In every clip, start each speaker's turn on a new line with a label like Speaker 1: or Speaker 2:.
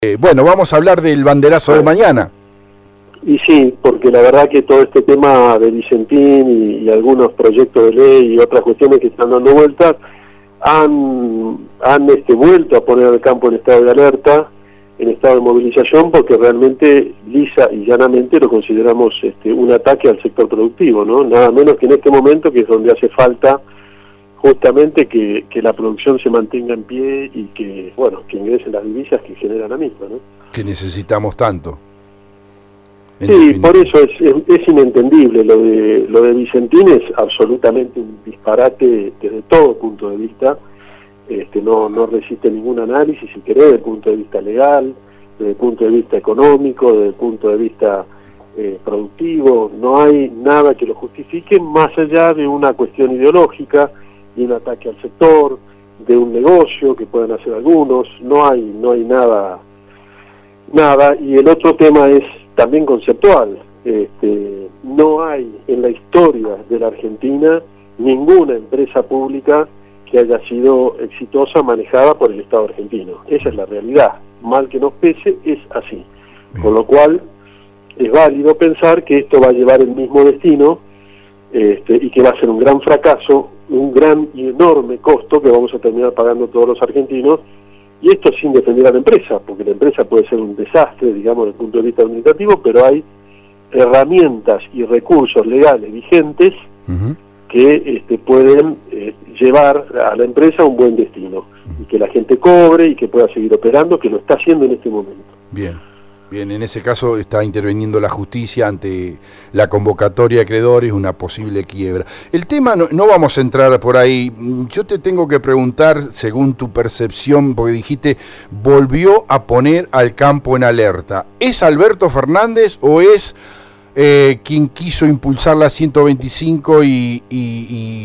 Speaker 1: Bueno, vamos a hablar del banderazo de mañana.
Speaker 2: Y sí, porque la verdad que todo este tema de Vicentín y algunos proyectos de ley y otras cuestiones que están dando vueltas han vuelto a poner al campo en estado de alerta, en estado de movilización, porque realmente lisa y llanamente lo consideramos un ataque al sector productivo, ¿no? Nada menos que en este momento, que es donde hace falta justamente que la producción se mantenga en pie y que, bueno, que ingresen las divisas que genera la misma, ¿no?
Speaker 1: Que necesitamos tanto.
Speaker 2: Sí, por eso es inentendible. Lo de Vicentín es absolutamente un disparate desde todo punto de vista. No resiste ningún análisis, si querés, desde el punto de vista legal, desde el punto de vista económico, desde el punto de vista productivo. No hay nada que lo justifique más allá de una cuestión ideológica, de un ataque al sector, de un negocio que puedan hacer algunos. No hay nada. Y el otro tema es también conceptual. No hay en la historia de la Argentina ninguna empresa pública que haya sido exitosa manejada por el Estado argentino. Esa es la realidad. Mal que nos pese, es así. Bien. Con lo cual es válido pensar que esto va a llevar el mismo destino y que va a ser un gran fracaso, un gran y enorme costo que vamos a terminar pagando todos los argentinos. Y esto sin defender a la empresa, porque la empresa puede ser un desastre, digamos, desde el punto de vista administrativo, pero hay herramientas y recursos legales vigentes que pueden llevar a la empresa a un buen destino, y que la gente cobre y que pueda seguir operando, que lo está haciendo en este momento.
Speaker 1: Bien, en ese caso está interviniendo la justicia ante la convocatoria de acreedores, una posible quiebra. El tema, no vamos a entrar por ahí. Yo te tengo que preguntar, según tu percepción, porque dijiste, volvió a poner al campo en alerta. ¿Es Alberto Fernández o es quien quiso impulsar la 125 y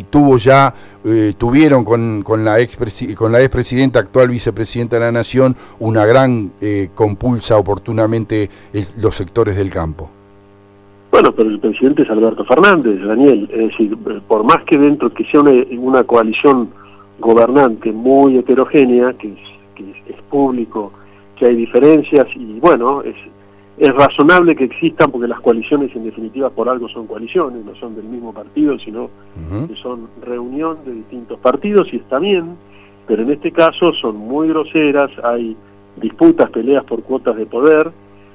Speaker 1: tuvieron con la expresidenta, actual vicepresidenta de la Nación, una gran compulsa oportunamente los sectores del campo?
Speaker 2: Bueno, pero el presidente es Alberto Fernández, Daniel. Es decir, por más que dentro que sea una coalición gobernante muy heterogénea, que es público, que hay diferencias, y bueno, es razonable que existan, porque las coaliciones en definitiva por algo son coaliciones, no son del mismo partido, sino que son reunión de distintos partidos, y está bien, pero en este caso son muy groseras, hay disputas, peleas por cuotas de poder,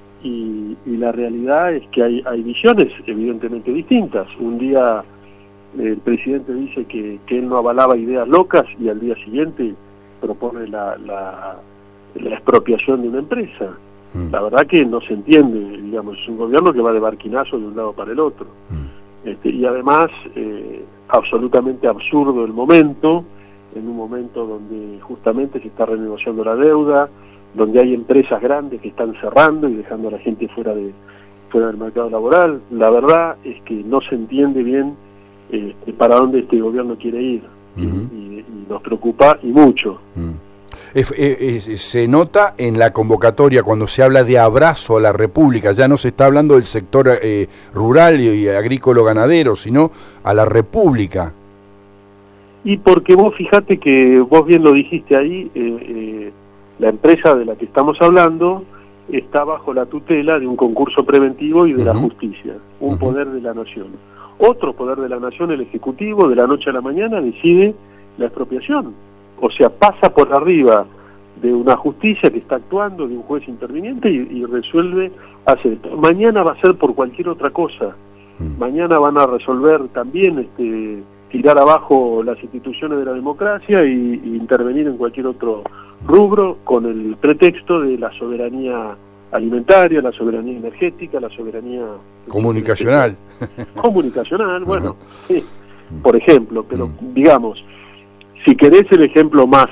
Speaker 2: y la realidad es que hay visiones evidentemente distintas. Un día el presidente dice que él no avalaba ideas locas, y al día siguiente propone la expropiación de una empresa. La verdad que no se entiende, digamos, es un gobierno que va de barquinazo de un lado para el otro. Y además, absolutamente absurdo el momento, en un momento donde justamente se está renegociando la deuda, donde hay empresas grandes que están cerrando y dejando a la gente fuera del mercado laboral. La verdad es que no se entiende bien para dónde este gobierno quiere ir, y nos preocupa y mucho.
Speaker 1: Se nota en la convocatoria cuando se habla de abrazo a la República, ya no se está hablando del sector rural y agrícola-ganadero, sino a la República.
Speaker 2: Y porque vos fijate que vos bien lo dijiste ahí, la empresa de la que estamos hablando está bajo la tutela de un concurso preventivo y de la justicia, un poder de la nación. Otro poder de la nación, el Ejecutivo, de la noche a la mañana decide la expropiación. O sea, pasa por arriba de una justicia que está actuando, de un juez interviniente, y resuelve hacer esto. Mañana va a ser por cualquier otra cosa. Mañana van a resolver también tirar abajo las instituciones de la democracia y intervenir en cualquier otro rubro con el pretexto de la soberanía alimentaria, la soberanía energética, la soberanía
Speaker 1: comunicacional.
Speaker 2: Comunicacional, bueno, sí, por ejemplo, pero digamos, si querés el ejemplo más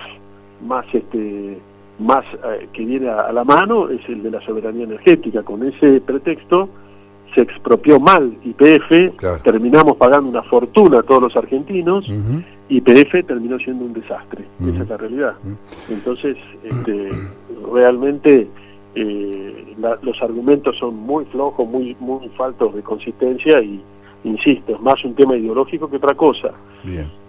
Speaker 2: que viene a la mano es el de la soberanía energética. Con ese pretexto se expropió mal YPF, claro. Terminamos pagando una fortuna a todos los argentinos, YPF terminó siendo un desastre, esa es la realidad. Entonces, realmente los argumentos son muy flojos, muy faltos de consistencia, y insisto, es más un tema ideológico que otra cosa.
Speaker 1: Bien.